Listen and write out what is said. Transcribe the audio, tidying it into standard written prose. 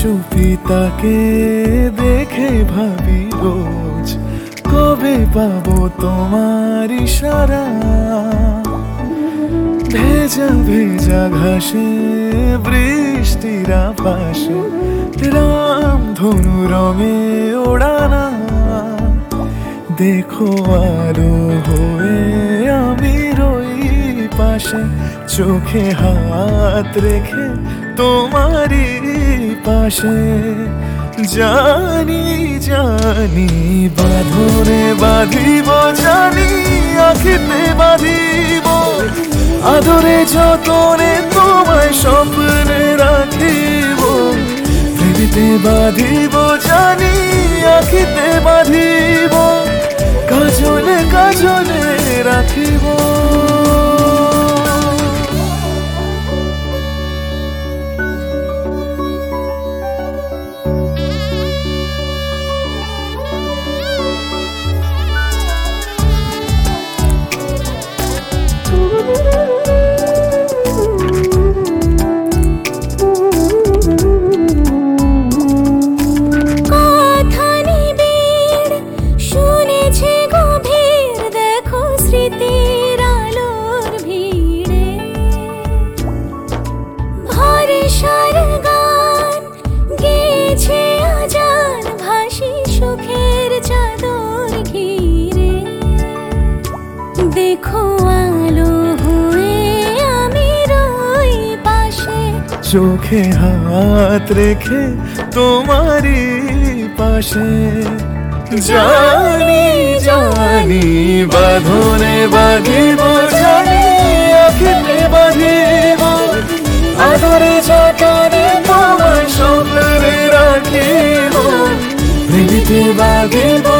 চুপি তাকে দেখে ভাবি রোজ, কবে পাবো তোমার ইশারা। ভেজা ভেজা ঘাসে বৃষ্টির আভাসে রামধনু রঙে ওড়ানা। দেখো আলো হয়ে আমি রই পাশে, চোখে হাত রেখে তোমারই পাশে। জানি জানি বাঁধনে বাঁধিব, জানি আখিতে বাঁধিব, আদরে যতনে তোমায় স্বপ্নে রাখিব। প্রেমেতে বাঁধিব, জানি আখিতে বাঁধিব, কাজলে কাজলে রাখিব। দেখো আলো হয়ে আমি রই পাশে, চোখে হাত রেখে তোমারই পাশে। জানি জানি বাঁধনে বাঁধিব, জানি আখিতে বাঁধিব, আদরে যতনে তোমায় স্বপ্নে রাখিব। প্রেমেতে বাঁধিব,